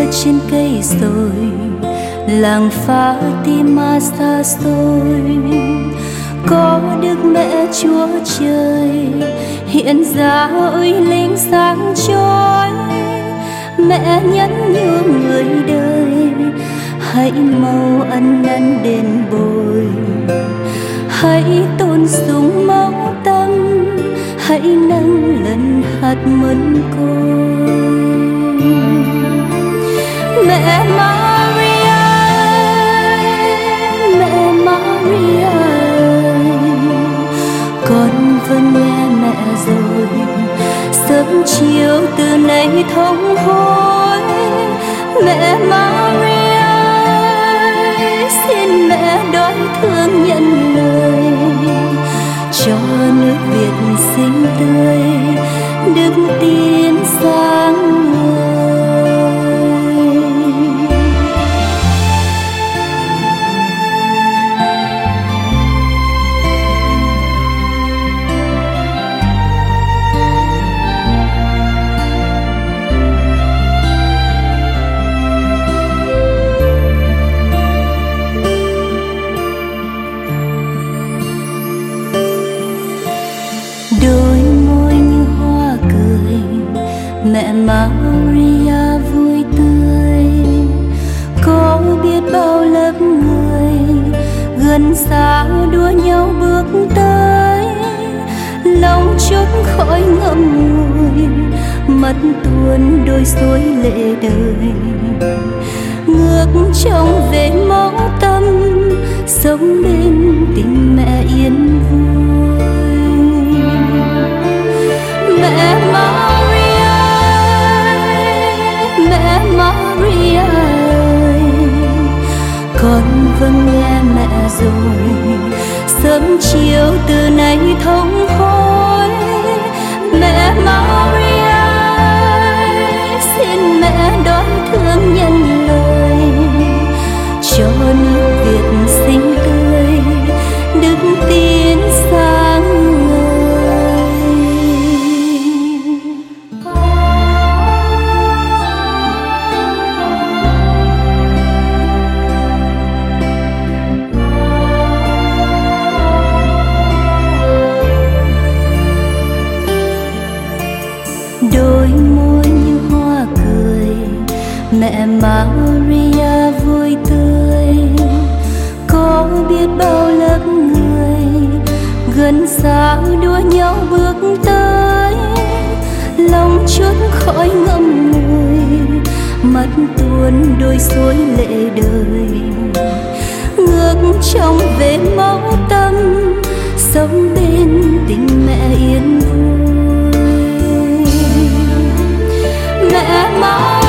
trên cây rồi, làng Fatima xa xôi. Có Đức Mẹ Chúa Trời hiện ra ơi linh sáng chói. Mẹ nhắn nhủ người đời, hãy mau ăn năn đền bồi, hãy tôn sùng máu tâm, hãy nâng lần hạt mân côi. Mẹ Maria, mẹ Maria, con vẫn nghe mẹ rồi, sớm chiều từ nay thống hối. Mẹ Maria, xin mẹ đón thương nhận lời, cho nước Việt xinh tươi, đức tin sáng ngời. Đôi môi như hoa cười, mẹ Maria vui tươi. Có biết bao lớp người gần xa đua nhau bước tới, lòng chốt khỏi ngậm ngùi, mắt tuôn đôi suối lệ đời. Ngược trông về máu tâm, sống bên tình mẹ yên vui. Mẹ Maria, mẹ Maria, con vâng nghe mẹ rồi, sớm chiều từ nay thống hối. Mẹ Maria, xin mẹ đón thương nhận lời, cho nước Việt xinh tươi, đức tin sáng ngời. Đôi môi như hoa cười, mẹ Maria vui tươi. Có biết bao lớp người gần xa đua nhau bước tới, lòng chốt khỏi ngậm ngùi, mắt tuôn đôi suối lệ đời. Ngược trong về máu tâm, sống bên tình mẹ yên vui. Mẹ Maria,